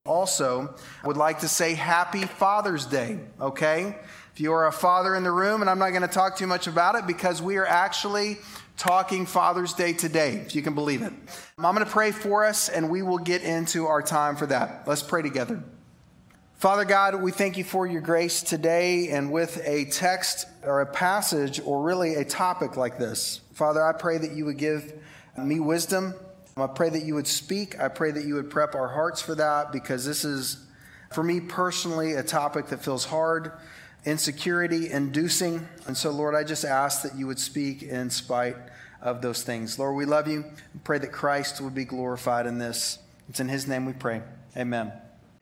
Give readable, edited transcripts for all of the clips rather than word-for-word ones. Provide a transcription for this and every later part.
Also, would like to say Happy Father's Day, okay? If you are a father in the room, and I'm not going to talk too much about it because we are actually talking Father's Day today, if you can believe it. I'm going to pray for us, and we will get into our time for that. Let's pray together. Father God, we thank you for your grace today, and with a text or a passage or really a topic like this, Father, I pray that you would give me wisdom. I pray that you would speak. I pray that you would prep our hearts for that, because this is, for me personally, a topic that feels hard, insecurity inducing. And so, Lord, I just ask that you would speak in spite of those things. Lord, we love you. We pray that Christ would be glorified in this. It's in his name we pray. Amen.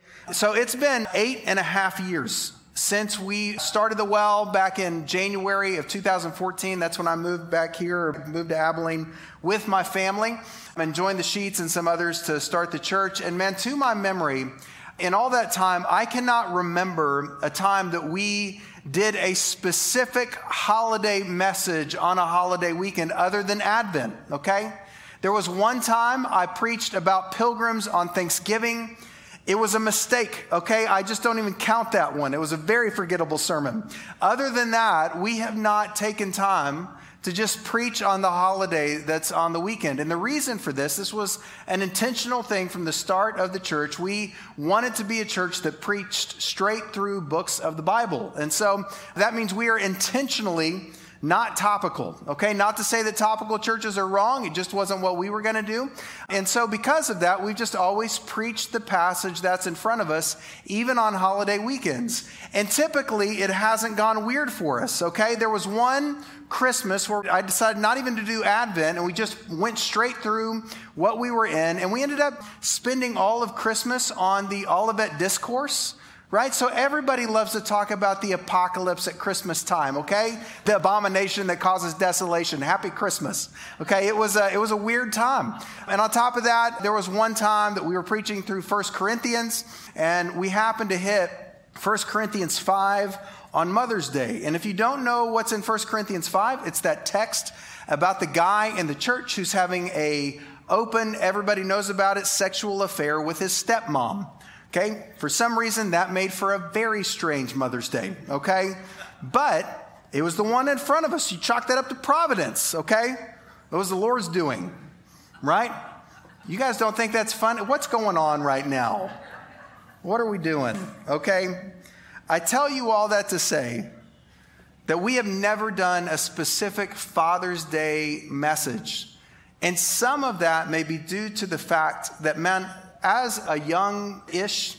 So it's been 8.5 years since we started the well back in January of 2014. That's when I moved back here, moved to Abilene with my family and joined the Sheets and some others to start the church. And man, to my memory, in all that time, I cannot remember a time that we did a specific holiday message on a holiday weekend other than Advent, okay? There was one time I preached about pilgrims on Thanksgiving. It was a mistake, okay? I just don't even count that one. It was a very forgettable sermon. Other than that, we have not taken time to just preach on the holiday that's on the weekend. And the reason for this was an intentional thing from the start of the church. We wanted to be a church that preached straight through books of the Bible. And so that means we are intentionally not topical, okay? Not to say that topical churches are wrong. It just wasn't what we were going to do. And so because of that, we've just always preached the passage that's in front of us, even on holiday weekends. And typically, it hasn't gone weird for us, okay? There was one Christmas where I decided not even to do Advent, and we just went straight through what we were in. And we ended up spending all of Christmas on the Olivet Discourse. Right? So everybody loves to talk about the apocalypse at Christmas time, okay? The abomination that causes desolation. Happy Christmas. Okay? It was a weird time. And on top of that, there was one time that we were preaching through 1 Corinthians, and we happened to hit 1 Corinthians 5 on Mother's Day. And if you don't know what's in 1 Corinthians 5, it's that text about the guy in the church who's having a open, everybody knows about it, sexual affair with his stepmom. Okay, for some reason that made for a very strange Mother's Day, okay? But it was the one in front of us. You chalk that up to providence, okay? It was the Lord's doing, right? You guys don't think that's fun? What's going on right now? What are we doing, okay? I tell you all that to say that we have never done a specific Father's Day message. And some of that may be due to the fact that, man, as a youngish,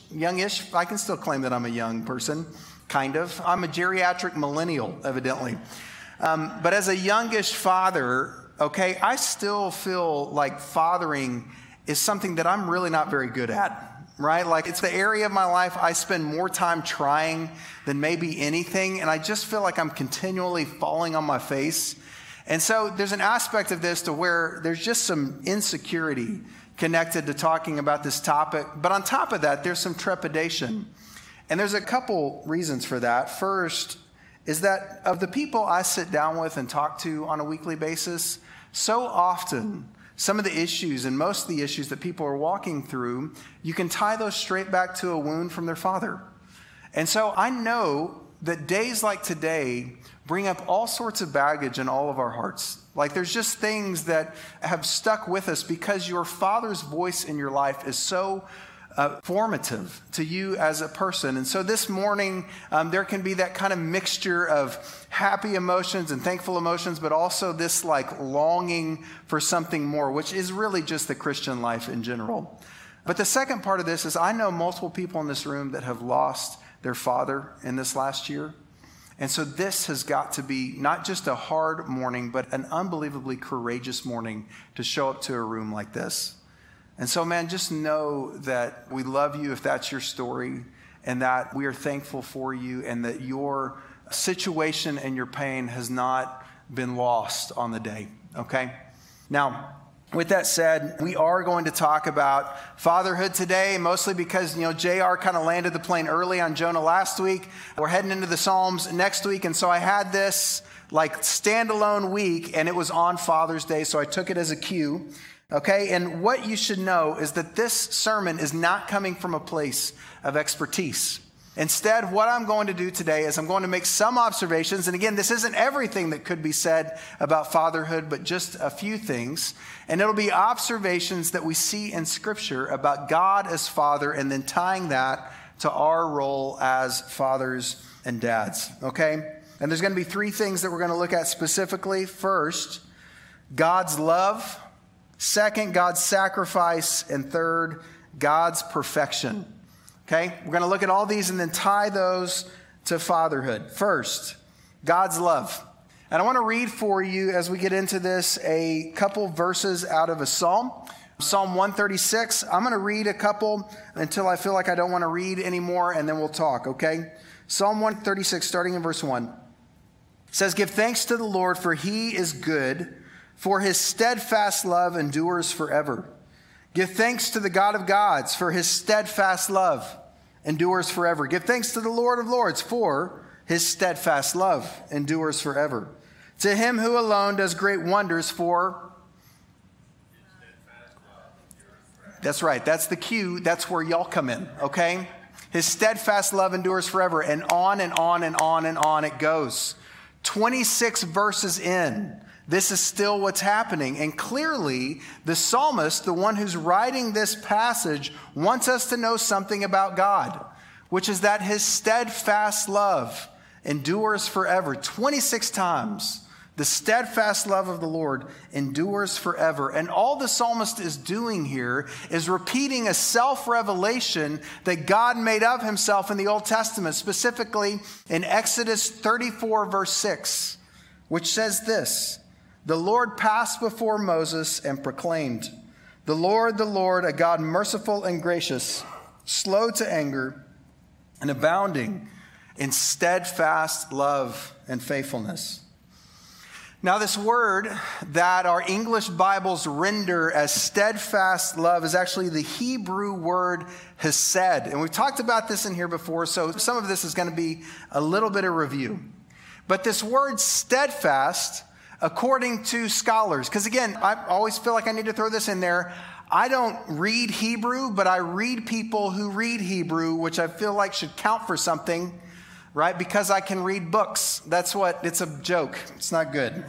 I can still claim that I'm a young person, kind of. I'm a geriatric millennial, evidently. But as a youngish father, okay, I still feel like fathering is something that I'm really not very good at, right? Like it's the area of my life I spend more time trying than maybe anything. And I just feel like I'm continually falling on my face. And so there's an aspect of this to where there's just some insecurity connected to talking about this topic. But on top of that, there's some trepidation. And there's a couple reasons for that. First is that of the people I sit down with and talk to on a weekly basis, so often some of the issues and most of the issues that people are walking through, you can tie those straight back to a wound from their father. And so I know that days like today bring up all sorts of baggage in all of our hearts. Like there's just things that have stuck with us because your father's voice in your life is so formative to you as a person. And so this morning, there can be that kind of mixture of happy emotions and thankful emotions, but also this like longing for something more, which is really just the Christian life in general. But the second part of this is I know multiple people in this room that have lost their father in this last year. And so this has got to be not just a hard morning, but an unbelievably courageous morning to show up to a room like this. And so, man, just know that we love you if that's your story, and that we are thankful for you, and that your situation and your pain has not been lost on the day, okay? Now, with that said, we are going to talk about fatherhood today, mostly because, JR kind of landed the plane early on Jonah last week. We're heading into the Psalms next week, and so I had this like standalone week, and it was on Father's Day, so I took it as a cue. Okay, and what you should know is that this sermon is not coming from a place of expertise. Instead, what I'm going to do today is I'm going to make some observations. And again, this isn't everything that could be said about fatherhood, but just a few things. And it'll be observations that we see in Scripture about God as Father, and then tying that to our role as fathers and dads. Okay? And there's going to be three things that we're going to look at specifically. First, God's love. Second, God's sacrifice. And third, God's perfection. Okay? We're going to look at all these and then tie those to fatherhood. First, God's love. And I want to read for you as we get into this a couple verses out of a psalm. Psalm 136. I'm going to read a couple until I feel like I don't want to read anymore, and then we'll talk, okay? Psalm 136, starting in verse 1. It says, "Give thanks to the Lord, for he is good, for his steadfast love endures forever. Give thanks to the God of gods, for his steadfast love endures forever. Give thanks to the Lord of lords, for his steadfast love endures forever. To him who alone does great wonders, for..." That's right, that's the cue. That's where y'all come in, okay? His steadfast love endures forever, and on and on and on and on it goes. 26 verses in, this is still what's happening. And clearly, the psalmist, the one who's writing this passage, wants us to know something about God, which is that his steadfast love endures forever. 26 times, the steadfast love of the Lord endures forever. And all the psalmist is doing here is repeating a self-revelation that God made of himself in the Old Testament, specifically in Exodus 34, verse 6, which says this: "The Lord passed before Moses and proclaimed, the Lord, a God merciful and gracious, slow to anger, and abounding in steadfast love and faithfulness." Now, this word that our English Bibles render as steadfast love is actually the Hebrew word hesed. And we've talked about this in here before, so some of this is going to be a little bit of review. But this word steadfast, according to scholars, because again, I always feel like I need to throw this in there. I don't read Hebrew, but I read people who read Hebrew, which I feel like should count for something, right? Because I can read books. It's a joke. It's not good.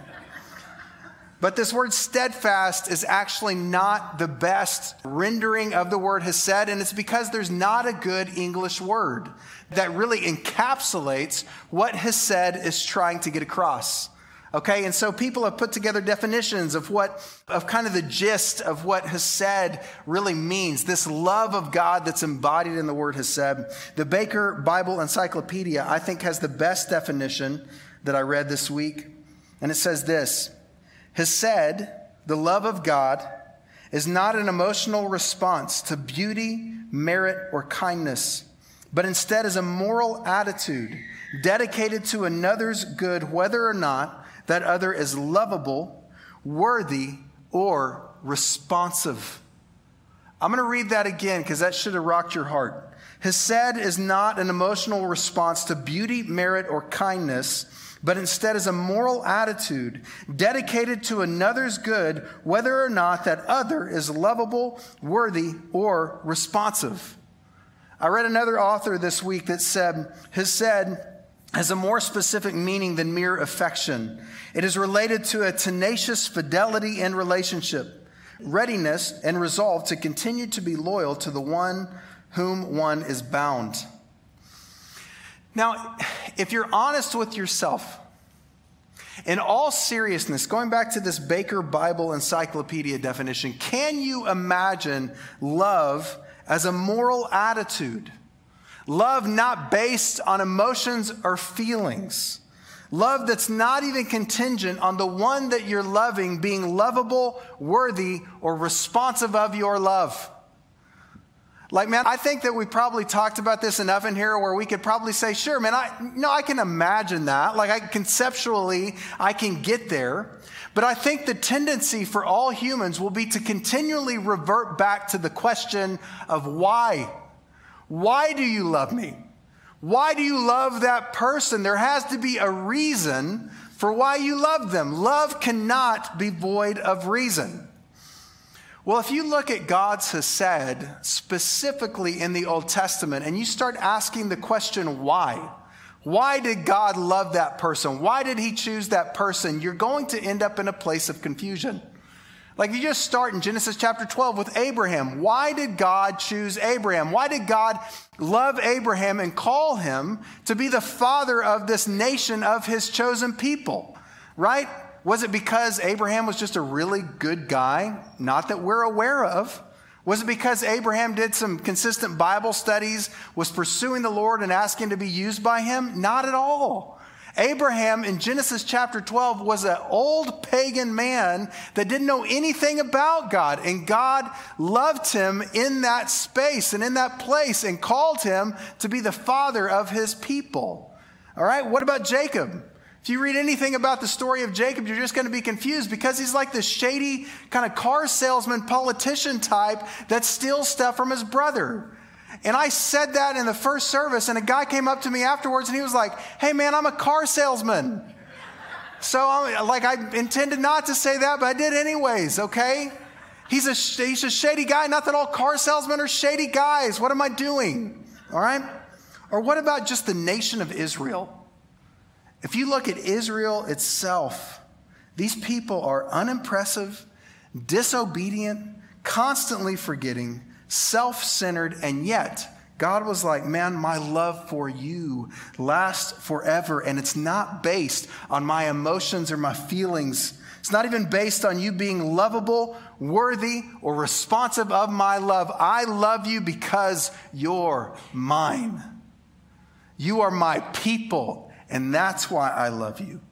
But this word steadfast is actually not the best rendering of the word hesed, and it's because there's not a good English word that really encapsulates what hesed is trying to get across. Okay, and so people have put together definitions of kind of the gist of what hesed really means, this love of God that's embodied in the word hesed. The Baker Bible Encyclopedia, I think, has the best definition that I read this week. And it says this: "Hesed, the love of God, is not an emotional response to beauty, merit, or kindness, but instead is a moral attitude dedicated to another's good, whether or not that other is lovable, worthy, or responsive." I'm going to read that again because that should have rocked your heart. Hesed is not an emotional response to beauty, merit, or kindness, but instead is a moral attitude dedicated to another's good, whether or not that other is lovable, worthy, or responsive. I read another author this week that said, Hesed has a more specific meaning than mere affection. It is related to a tenacious fidelity in relationship, readiness, and resolve to continue to be loyal to the one whom one is bound. Now, if you're honest with yourself, in all seriousness, going back to this Baker Bible Encyclopedia definition, can you imagine love as a moral attitude? Love not based on emotions or feelings. Love that's not even contingent on the one that you're loving being lovable, worthy, or responsive of your love. Like, man, I think that we probably talked about this enough in here where we could probably say, sure, man, I can imagine that. Like, conceptually, I can get there. But I think the tendency for all humans will be to continually revert back to the question of why. Why do you love me? Why do you love that person? There has to be a reason for why you love them. Love cannot be void of reason. Well, if you look at God's Hesed specifically in the Old Testament and you start asking the question, why did God love that person? Why did he choose that person? You're going to end up in a place of confusion. Like if you just start in Genesis chapter 12 with Abraham. Why did God choose Abraham? Why did God love Abraham and call him to be the father of this nation of his chosen people? Right? Was it because Abraham was just a really good guy? Not that we're aware of. Was it because Abraham did some consistent Bible studies, was pursuing the Lord and asking to be used by him? Not at all. Abraham in Genesis chapter 12 was an old pagan man that didn't know anything about God. And God loved him in that space and in that place and called him to be the father of his people. All right, what about Jacob? If you read anything about the story of Jacob, you're just going to be confused because he's like this shady kind of car salesman, politician type that steals stuff from his brother. And I said that in the first service, and a guy came up to me afterwards and he was like, "Hey man, I'm a car salesman." So I intended not to say that, but I did anyways, okay? He's a shady guy. Not that all car salesmen are shady guys. What am I doing? All right? Or what about just the nation of Israel? If you look at Israel itself, these people are unimpressive, disobedient, constantly forgetting, self-centered, and yet God was like, man, my love for you lasts forever, and it's not based on my emotions or my feelings. It's not even based on you being lovable, worthy, or responsive of my love. I love you because you're mine. You are my people. And that's why I love you.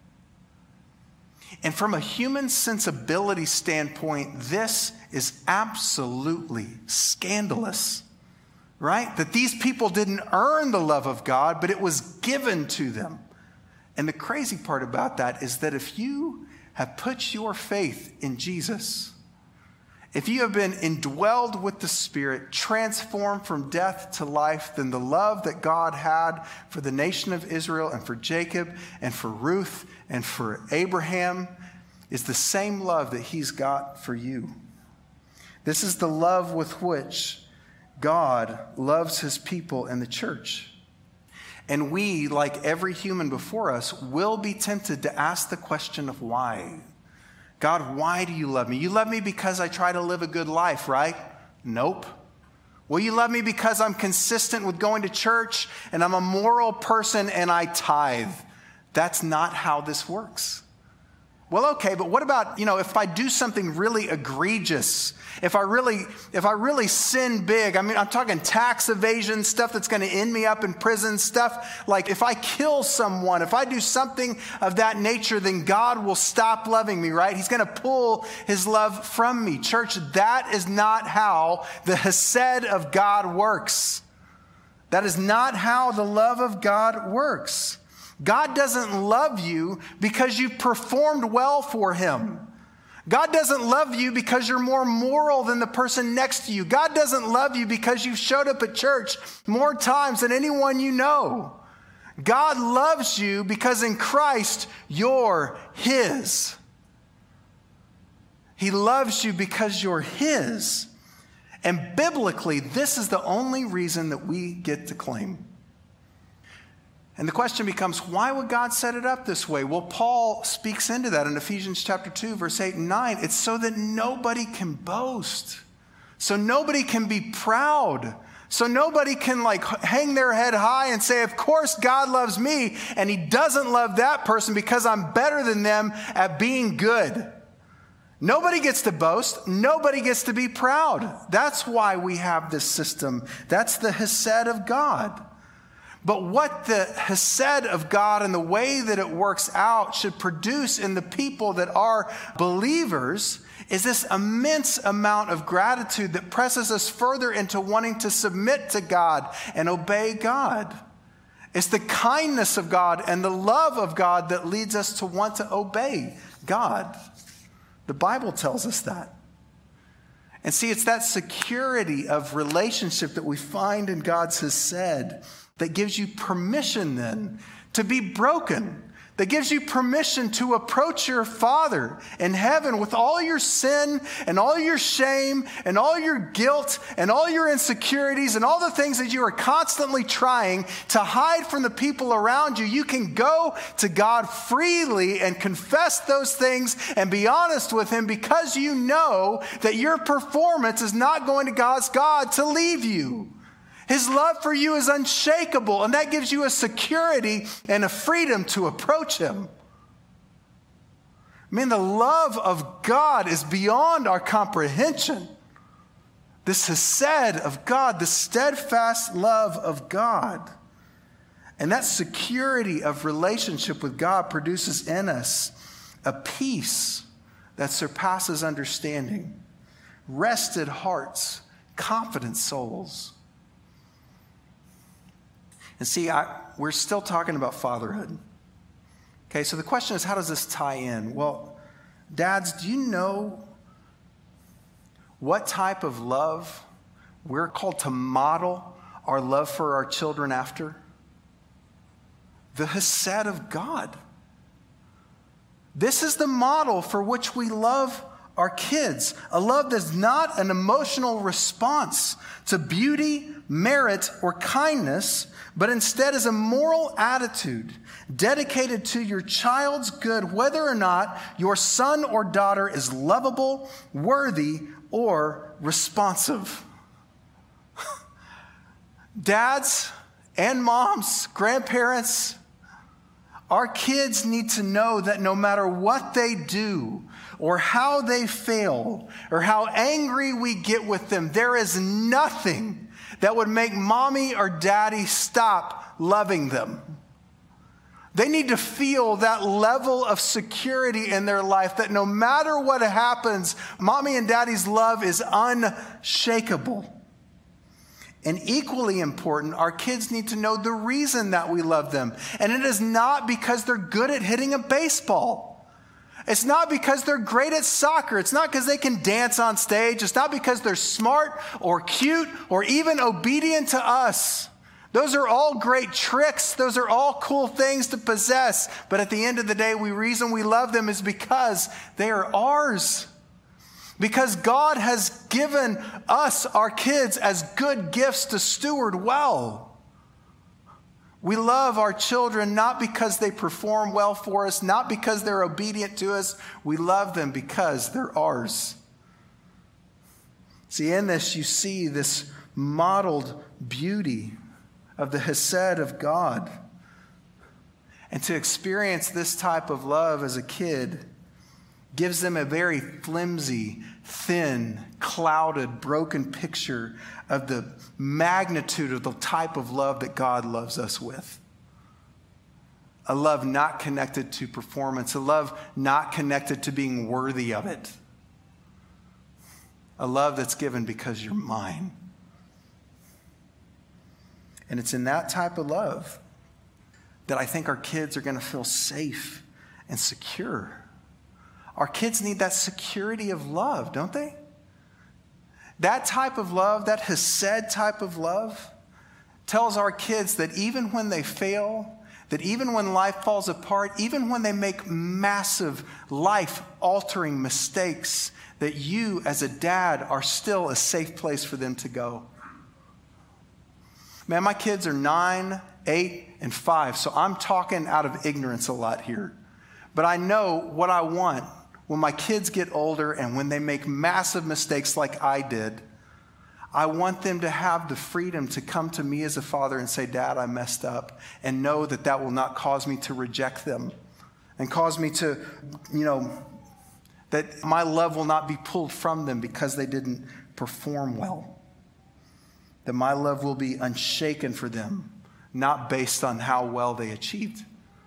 And from a human sensibility standpoint, this is absolutely scandalous, right? That these people didn't earn the love of God, but it was given to them. And the crazy part about that is that if you have put your faith in Jesus, if you have been indwelled with the Spirit, transformed from death to life, then the love that God had for the nation of Israel and for Jacob and for Ruth and for Abraham is the same love that he's got for you. This is the love with which God loves his people in the church. And we, like every human before us, will be tempted to ask the question of why. God, why do you love me? You love me because I try to live a good life, right? Nope. Well, you love me because I'm consistent with going to church and I'm a moral person and I tithe. That's not how this works. Well, okay, but what about, if I do something really egregious, if I really sin big, I'm talking tax evasion, stuff that's going to end me up in prison, stuff like if I kill someone, if I do something of that nature, then God will stop loving me, right? He's going to pull his love from me. Church, that is not how the Hesed of God works. That is not how the love of God works. God doesn't love you because you've performed well for him. God doesn't love you because you're more moral than the person next to you. God doesn't love you because you've showed up at church more times than anyone you know. God loves you because in Christ, you're his. He loves you because you're his. And biblically, this is the only reason that we get to claim. And the question becomes, why would God set it up this way? Well, Paul speaks into that in Ephesians chapter 2, verse 8 and 9. It's so that nobody can boast. So nobody can be proud. So nobody can hang their head high and say, of course God loves me and he doesn't love that person because I'm better than them at being good. Nobody gets to boast. Nobody gets to be proud. That's why we have this system. That's the Hesed of God. But what the Hesed of God and the way that it works out should produce in the people that are believers is this immense amount of gratitude that presses us further into wanting to submit to God and obey God. It's the kindness of God and the love of God that leads us to want to obey God. The Bible tells us that. And see, it's that security of relationship that we find in God's Hesed that gives you permission then to be broken, that gives you permission to approach your Father in heaven with all your sin and all your shame and all your guilt and all your insecurities and all the things that you are constantly trying to hide from the people around you. You can go to God freely and confess those things and be honest with Him, because you know that your performance is not going to cause God to leave you. His love for you is unshakable, and that gives you a security and a freedom to approach Him. I mean, the love of God is beyond our comprehension. This hesed of God, the steadfast love of God. And that security of relationship with God produces in us a peace that surpasses understanding, rested hearts, confident souls. And see, we're still talking about fatherhood. Okay, so the question is, how does this tie in? Well, dads, do you know what type of love we're called to model our love for our children after? The hesed of God. This is the model for which we love our kids. A love that's not an emotional response to beauty, merit, or kindness, but instead is a moral attitude dedicated to your child's good, whether or not your son or daughter is lovable, worthy, or responsive. Dads and moms, grandparents, our kids need to know that no matter what they do, or how they fail, or how angry we get with them, there is nothing that would make mommy or daddy stop loving them. They need to feel that level of security in their life that no matter what happens, mommy and daddy's love is unshakable. And equally important, our kids need to know the reason that we love them. And it is not because they're good at hitting a baseball. It's not because they're great at soccer. It's not because they can dance on stage. It's not because they're smart or cute or even obedient to us. Those are all great tricks. Those are all cool things to possess. But at the end of the day, the reason we love them is because they are ours. Because God has given us, our kids, as good gifts to steward well. We love our children not because they perform well for us, not because they're obedient to us. We love them because they're ours. See, in this, you see this modeled beauty of the hesed of God. And to experience this type of love as a kid gives them a very flimsy, thin, clouded, broken picture of the magnitude of the type of love that God loves us with. A love not connected to performance, a love not connected to being worthy of it. A love that's given because you're mine. And it's in that type of love that I think our kids are going to feel safe and secure. Our kids need that security of love, don't they? That type of love, that hesed type of love, tells our kids that even when they fail, that even when life falls apart, even when they make massive life-altering mistakes, that you as a dad are still a safe place for them to go. Man, my kids are 9, 8, and 5, so I'm talking out of ignorance a lot here. But I know what I want when my kids get older and when they make massive mistakes like I did. I want them to have the freedom to come to me as a father and say, Dad, I messed up, and know that that will not cause me to reject them and cause me to, that my love will not be pulled from them because they didn't perform well. That my love will be unshaken for them, not based on how well they achieved.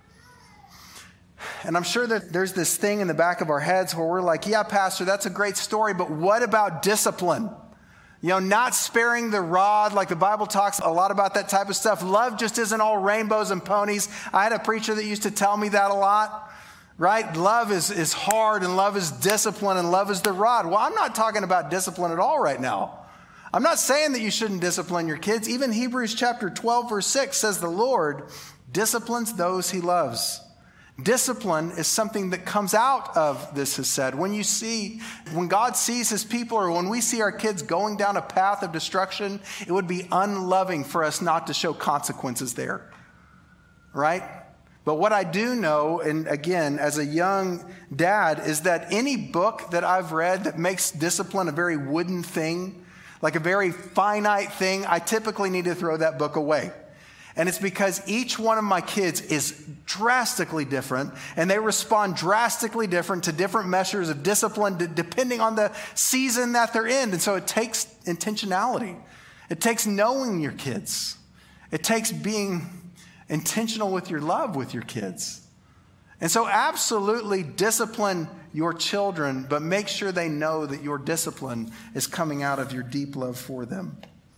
And I'm sure that there's this thing in the back of our heads where we're like, yeah, Pastor, that's a great story, but what about discipline? Not sparing the rod, like the Bible talks a lot about that type of stuff. Love just isn't all rainbows and ponies. I had a preacher that used to tell me that a lot, right? Love is hard, and love is discipline, and love is the rod. Well, I'm not talking about discipline at all right now. I'm not saying that you shouldn't discipline your kids. Even Hebrews chapter 12, verse 6 says the Lord disciplines those he loves. Discipline is something that comes out of this hesed. When God sees his people, or when we see our kids going down a path of destruction, it would be unloving for us not to show consequences there, right? But what I do know, and again, as a young dad, is that any book that I've read that makes discipline a very wooden thing, like a very finite thing, I typically need to throw that book away. And it's because each one of my kids is drastically different, and they respond drastically different to different measures of discipline depending on the season that they're in. And so it takes intentionality. It takes knowing your kids. It takes being intentional with your love with your kids. And so absolutely discipline your children, but make sure they know that your discipline is coming out of your deep love for them.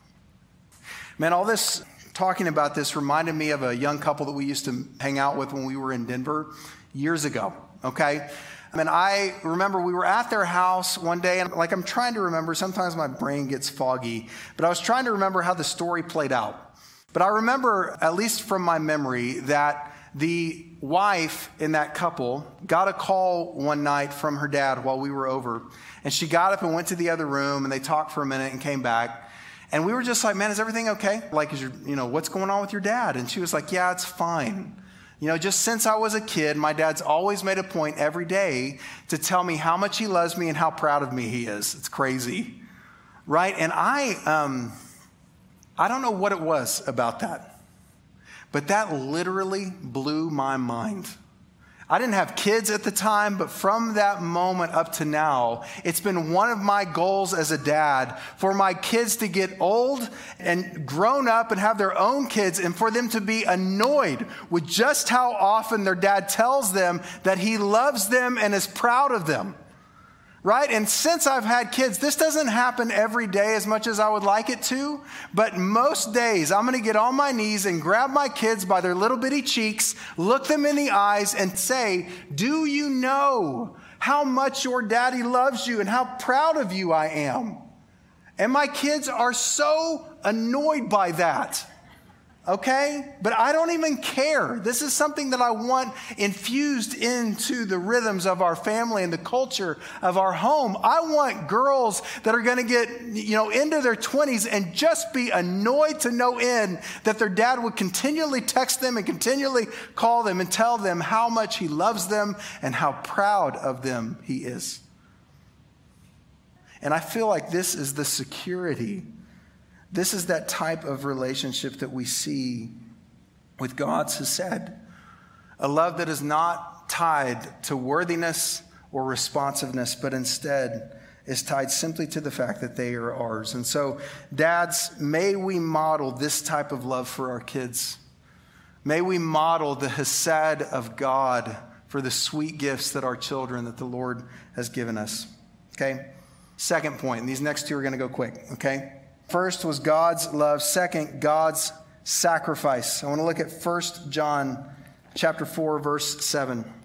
Man, all this talking about this reminded me of a young couple that we used to hang out with when we were in Denver years ago, okay? And I remember we were at their house one day, and I'm trying to remember, sometimes my brain gets foggy, but I was trying to remember how the story played out. But I remember, at least from my memory, that the wife in that couple got a call one night from her dad while we were over, and she got up and went to the other room, and they talked for a minute and came back. And we were just like, man, is everything okay? Like, what's going on with your dad? And she was like, yeah, it's fine. Just since I was a kid, my dad's always made a point every day to tell me how much he loves me and how proud of me he is. It's crazy, right? And I don't know what it was about that, but that literally blew my mind. I didn't have kids at the time, but from that moment up to now, it's been one of my goals as a dad for my kids to get old and grown up and have their own kids, and for them to be annoyed with just how often their dad tells them that he loves them and is proud of them. Right? And since I've had kids, this doesn't happen every day as much as I would like it to, but most days I'm going to get on my knees and grab my kids by their little bitty cheeks, look them in the eyes and say, do you know how much your daddy loves you and how proud of you I am? And my kids are so annoyed by that. Okay? But I don't even care. This is something that I want infused into the rhythms of our family and the culture of our home. I want girls that are going to get, into their 20s and just be annoyed to no end that their dad would continually text them and continually call them and tell them how much he loves them and how proud of them he is. And I feel like this is the security. This is that type of relationship that we see with God's hesed. A love that is not tied to worthiness or responsiveness, but instead is tied simply to the fact that they are ours. And so, dads, may we model this type of love for our kids. May we model the hesed of God for the sweet gifts that our children, that the Lord has given us. Okay? Second point, and these next two are going to go quick, okay? First was God's love. Second, God's sacrifice. I want to look at 1 John chapter 4, verse 7. It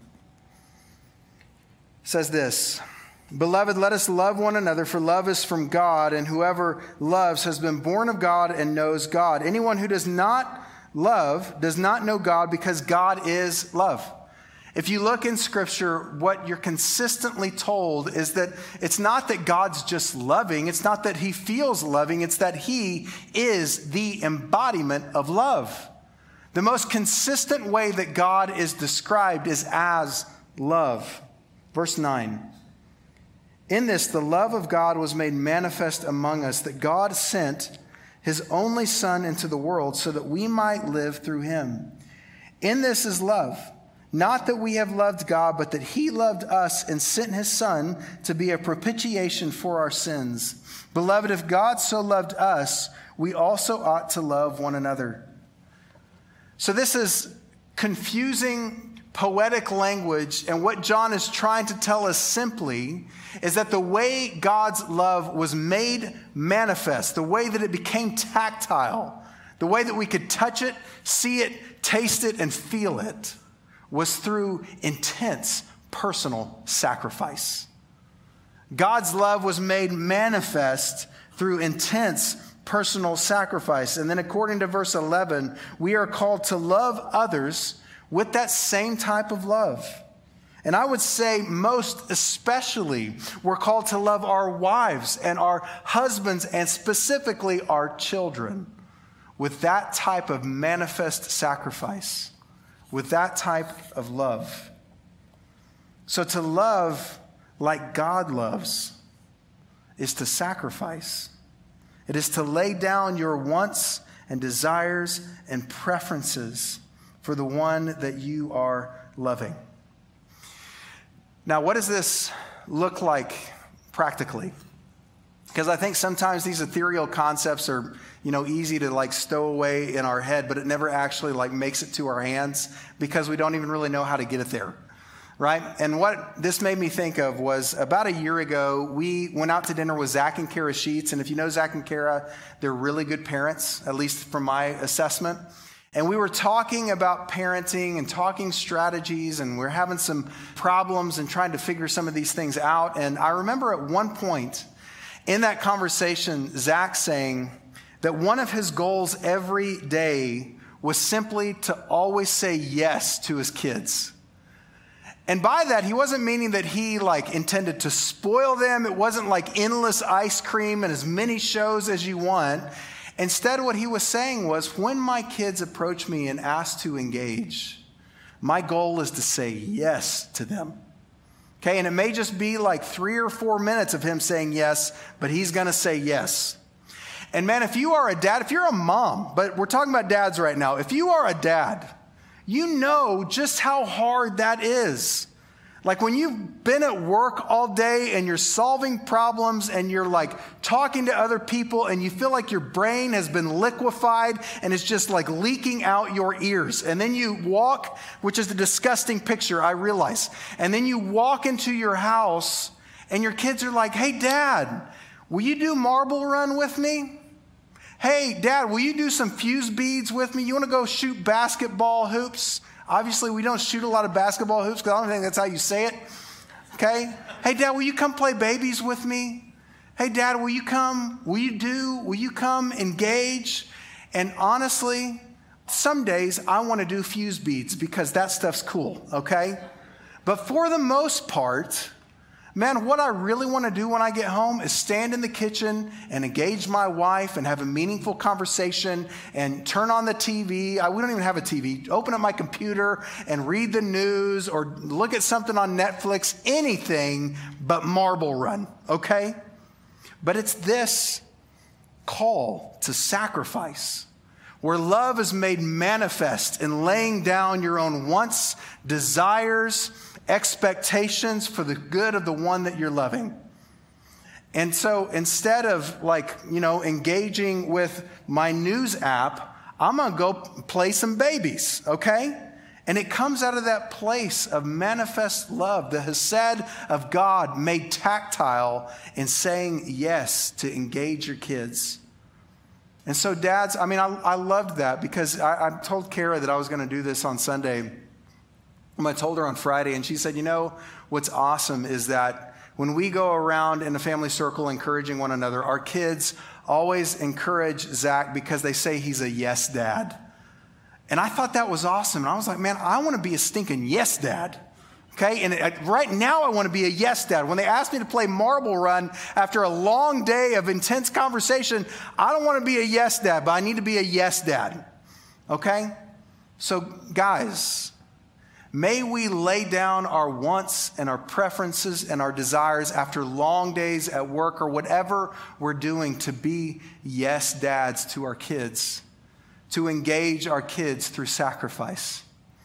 says this, Beloved, let us love one another, for love is from God, and whoever loves has been born of God and knows God. Anyone who does not love does not know God, because God is love. If you look in Scripture, what you're consistently told is that it's not that God's just loving. It's not that he feels loving. It's that he is the embodiment of love. The most consistent way that God is described is as love. Verse 9. In this, the love of God was made manifest among us, that God sent his only Son into the world so that we might live through him. In this is love. Not that we have loved God, but that he loved us and sent his Son to be a propitiation for our sins. Beloved, if God so loved us, we also ought to love one another. So this is confusing, poetic language, and what John is trying to tell us simply is that the way God's love was made manifest, the way that it became tactile, the way that we could touch it, see it, taste it, and feel it, was through intense personal sacrifice. God's love was made manifest through intense personal sacrifice. And then according to verse 11, we are called to love others with that same type of love. And I would say most especially, we're called to love our wives and our husbands and specifically our children with that type of manifest sacrifice, with that type of love. So to love like God loves is to sacrifice. It is to lay down your wants and desires and preferences for the one that you are loving. Now, what does this look like practically? Because I think sometimes these ethereal concepts are, easy to stow away in our head, but it never actually makes it to our hands because we don't even really know how to get it there, right? And what this made me think of was about a year ago, we went out to dinner with Zach and Kara Sheets. And if you know Zach and Kara, they're really good parents, at least from my assessment. And we were talking about parenting and talking strategies, and we're having some problems and trying to figure some of these things out. And I remember at one point in that conversation, Zach saying that one of his goals every day was simply to always say yes to his kids. And by that, he wasn't meaning that he intended to spoil them. It wasn't endless ice cream and as many shows as you want. Instead, what he was saying was, when my kids approach me and ask to engage, my goal is to say yes to them. Okay, and it may just be 3 or 4 minutes of him saying yes, but he's going to say yes. And man, if you are a dad, if you're a mom, but we're talking about dads right now, if you are a dad, you know just how hard that is. When you've been at work all day and you're solving problems and you're talking to other people and you feel like your brain has been liquefied and it's just leaking out your ears. And then you walk, which is a disgusting picture, I realize. And then you walk into your house and your kids are like, "Hey, Dad, will you do marble run with me? Hey, Dad, will you do some fuse beads with me? You want to go shoot basketball hoops?" Obviously, we don't shoot a lot of basketball hoops because I don't think that's how you say it. Okay? "Hey, Dad, will you come play babies with me? Hey, Dad, will you come? Will you come engage?" And honestly, some days I want to do fuse beads because that stuff's cool, okay? But for the most part, man, what I really want to do when I get home is stand in the kitchen and engage my wife and have a meaningful conversation and turn on the TV. We don't even have a TV. Open up my computer and read the news or look at something on Netflix, anything but marble run, okay? But it's this call to sacrifice where love is made manifest in laying down your own wants, desires, expectations for the good of the one that you're loving. And so instead of engaging with my news app, I'm going to go play some babies, okay? And it comes out of that place of manifest love, the Hesed of God made tactile in saying yes to engage your kids. And so dads, I loved that because I told Kara that I was going to do this on Sunday. I told her on Friday, and she said, what's awesome is that when we go around in a family circle encouraging one another, our kids always encourage Zach because they say he's a yes dad. And I thought that was awesome. And I was like, man, I want to be a stinking yes dad. Okay, and right now I want to be a yes dad. When they asked me to play marble run after a long day of intense conversation, I don't want to be a yes dad, but I need to be a yes dad. Okay? So guys, may we lay down our wants and our preferences and our desires after long days at work or whatever we're doing to be yes dads to our kids, to engage our kids through sacrifice.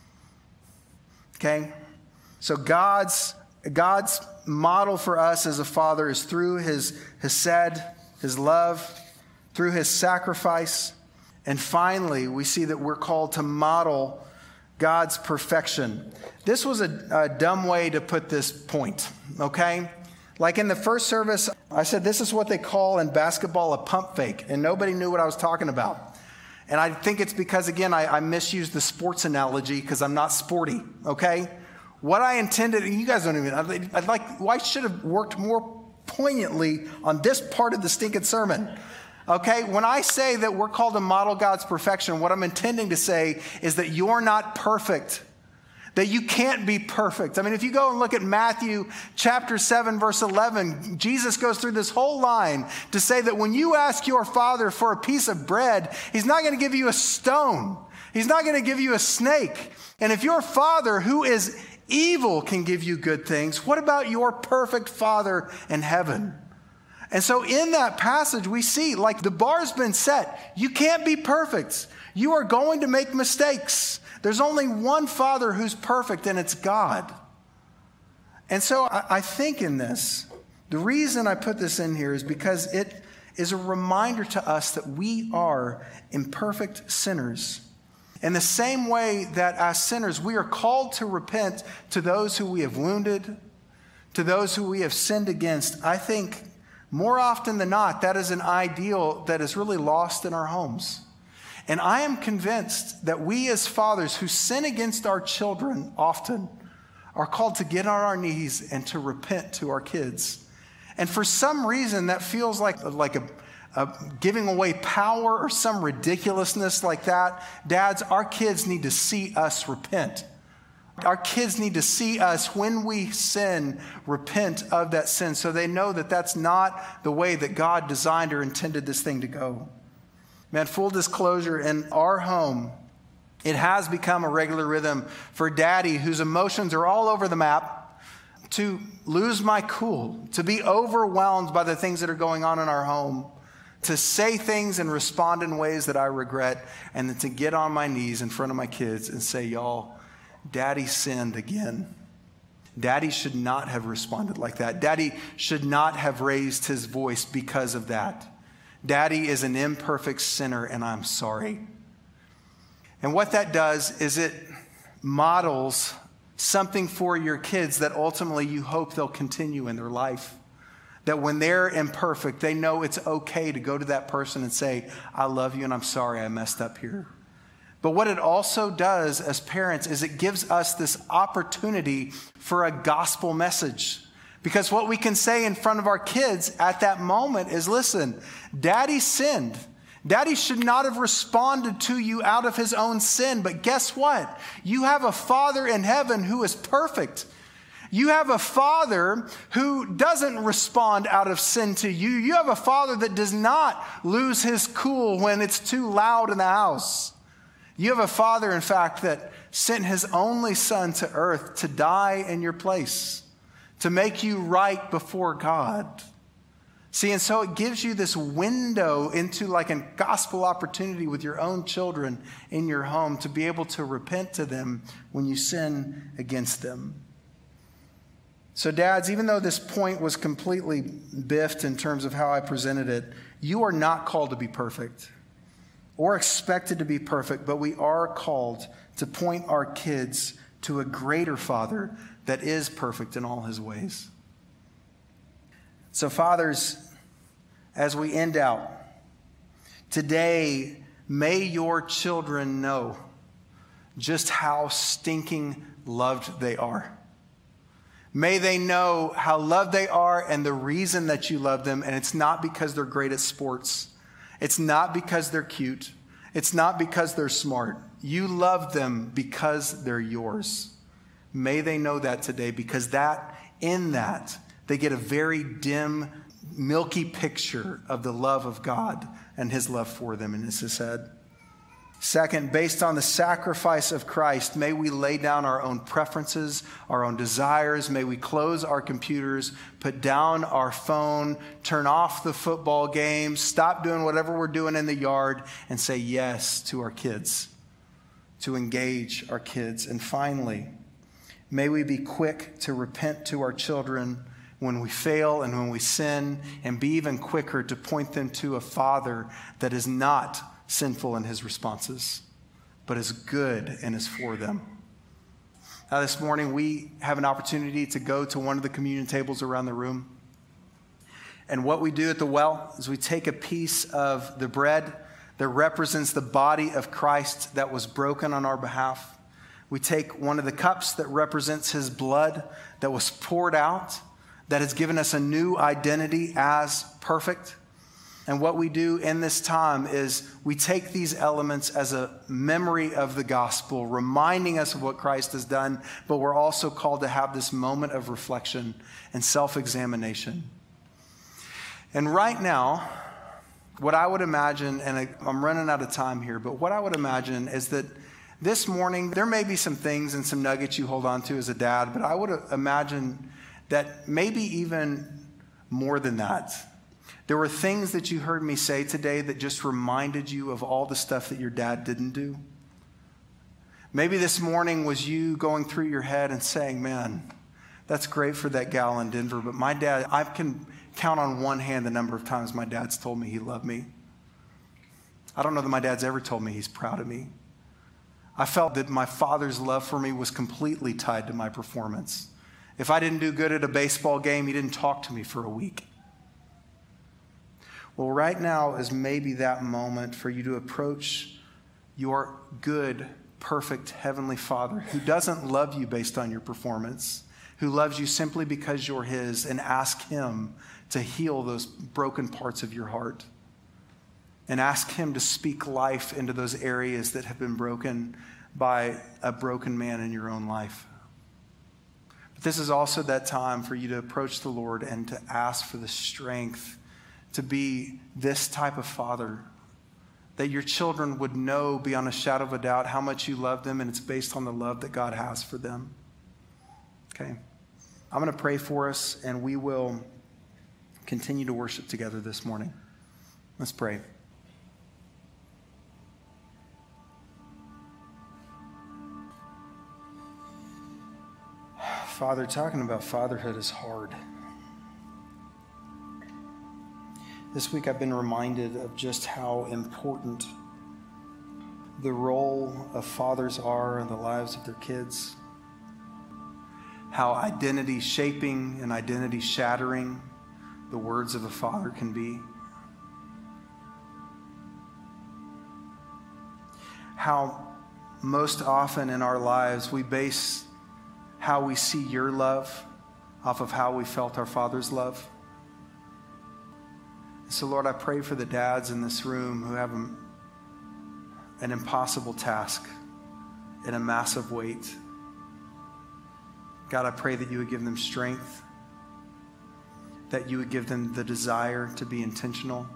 Okay? So God's model for us as a father is through his Hesed, his love, through his sacrifice. And finally, we see that we're called to model God's perfection. This was a dumb way to put this point, okay? In the first service, I said this is what they call in basketball a pump fake, and nobody knew what I was talking about. And I think it's because, again, I misused the sports analogy because I'm not sporty, okay? What I intended, and you guys don't even, I should have worked more poignantly on this part of the stinking sermon. Okay, when I say that we're called to model God's perfection, what I'm intending to say is that you're not perfect. that you can't be perfect. I mean, if you go and look at Matthew chapter 7, verse 11, Jesus goes through this whole line to say that when you ask your Father for a piece of bread, he's not going to give you a stone. He's not going to give you a snake. And if your Father, who is evil, can give you good things, what about your perfect Father in heaven? And so in that passage, we see like the bar's been set. You can't be perfect. You are going to make mistakes. There's only one Father who's perfect, and it's God. And so I think in this, the reason I put this in here is because it is a reminder to us that we are imperfect sinners. In the same way that as sinners, we are called to repent to those who we have wounded, to those who we have sinned against. I think more often than not, that is an ideal that is really lost in our homes. And I am convinced that we as fathers who sin against our children often are called to get on our knees and to repent to our kids. And for some reason, that feels like a giving away power or some ridiculousness like that. Dads, our kids need to see us repent. Our kids need to see us, when we sin, repent of that sin so they know that that's not the way that God designed or intended this thing to go. Man, full disclosure, in our home, it has become a regular rhythm for Daddy, whose emotions are all over the map, to lose my cool, to be overwhelmed by the things that are going on in our home, to say things and respond in ways that I regret, and then to get on my knees in front of my kids and say, y'all, Daddy sinned again. Daddy should not have responded like that. Daddy should not have raised his voice because of that. Daddy is an imperfect sinner, and I'm sorry. And what that does is it models something for your kids that ultimately you hope they'll continue in their life. That when they're imperfect, they know it's okay to go to that person and say, I love you and I'm sorry I messed up here. But what it also does as parents is it gives us this opportunity for a gospel message. Because what we can say in front of our kids at that moment is, listen, Daddy sinned. Daddy should not have responded to you out of his own sin. But guess what? You have a Father in heaven who is perfect. You have a Father who doesn't respond out of sin to you. You have a Father that does not lose his cool when it's too loud in the house. You have a Father, in fact, that sent his only Son to earth to die in your place, to make you right before God. See, and so it gives you this window into like a gospel opportunity with your own children in your home to be able to repent to them when you sin against them. So dads, even though this point was completely biffed in terms of how I presented it, you are not called to be perfect or expected to be perfect, but we are called to point our kids to a greater Father that is perfect in all his ways. So fathers, as we end out, today, may your children know just how stinking loved they are. May they know how loved they are and the reason that you love them. And it's not because they're great at sports. It's not because they're cute. It's not because they're smart. You love them because they're yours. May they know that today, because in that, they get a very dim, milky picture of the love of God and his love for them, and this is said. Second, based on the sacrifice of Christ, may we lay down our own preferences, our own desires. May we close our computers, put down our phone, turn off the football game, stop doing whatever we're doing in the yard, and say yes to our kids, to engage our kids. And finally, may we be quick to repent to our children when we fail and when we sin, and be even quicker to point them to a Father that is not sinful in his responses, but is good and is for them. Now this morning we have an opportunity to go to one of the communion tables around the room. And what we do at the well is we take a piece of the bread that represents the body of Christ that was broken on our behalf. We take one of the cups that represents his blood that was poured out, that has given us a new identity as perfect. And what we do in this time is we take these elements as a memory of the gospel, reminding us of what Christ has done, but we're also called to have this moment of reflection and self-examination. And right now, what I would imagine, and I'm running out of time here, but what I would imagine is that this morning, there may be some things and some nuggets you hold on to as a dad, but I would imagine that maybe even more than that. There were things that you heard me say today that just reminded you of all the stuff that your dad didn't do. Maybe this morning was you going through your head and saying, man, that's great for that gal in Denver, but my dad, I can count on one hand the number of times my dad's told me he loved me. I don't know that my dad's ever told me he's proud of me. I felt that my father's love for me was completely tied to my performance. If I didn't do good at a baseball game, he didn't talk to me for a week. Well, right now is maybe that moment for you to approach your good, perfect Heavenly Father who doesn't love you based on your performance, who loves you simply because you're His, and ask Him to heal those broken parts of your heart. And ask Him to speak life into those areas that have been broken by a broken man in your own life. But this is also that time for you to approach the Lord and to ask for the strength to be this type of father, that your children would know beyond a shadow of a doubt how much you love them, and it's based on the love that God has for them. Okay. I'm going to pray for us, and we will continue to worship together this morning. Let's pray. Father, talking about fatherhood is hard. This week I've been reminded of just how important the role of fathers are in the lives of their kids, how identity shaping and identity shattering the words of a father can be, how most often in our lives we base how we see your love off of how we felt our father's love. So, Lord, I pray for the dads in this room who have an impossible task and a massive weight. God, I pray that you would give them strength, that you would give them the desire to be intentional.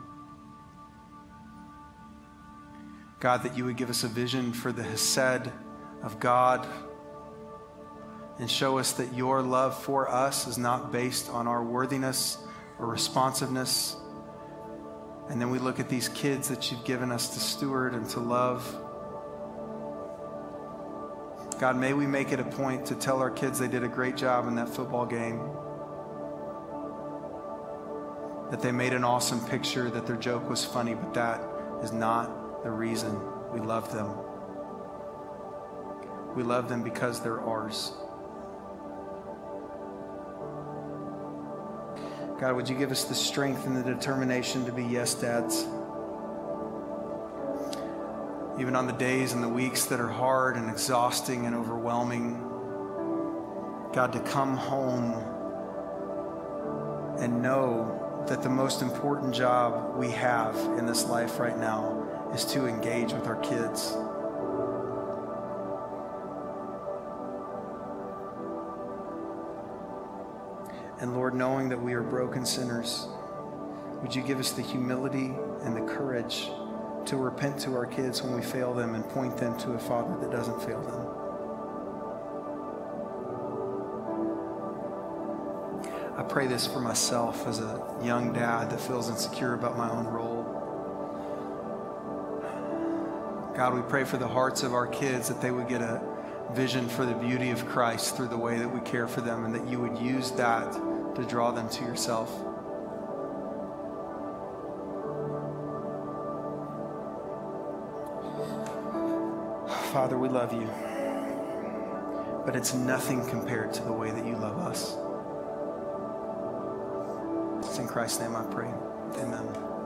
God, that you would give us a vision for the Hesed of God and show us that your love for us is not based on our worthiness or responsiveness. And then we look at these kids that you've given us to steward and to love. God, may we make it a point to tell our kids they did a great job in that football game, that they made an awesome picture, that their joke was funny, but that is not the reason we love them. We love them because they're ours. God, would you give us the strength and the determination to be yes dads? Even on the days and the weeks that are hard and exhausting and overwhelming, God, to come home and know that the most important job we have in this life right now is to engage with our kids. And Lord, knowing that we are broken sinners, would you give us the humility and the courage to repent to our kids when we fail them and point them to a Father that doesn't fail them. I pray this for myself as a young dad that feels insecure about my own role. God, we pray for the hearts of our kids that they would get a vision for the beauty of Christ through the way that we care for them, and that you would use that to draw them to yourself. Father, we love you, but it's nothing compared to the way that you love us. It's in Christ's name I pray. Amen.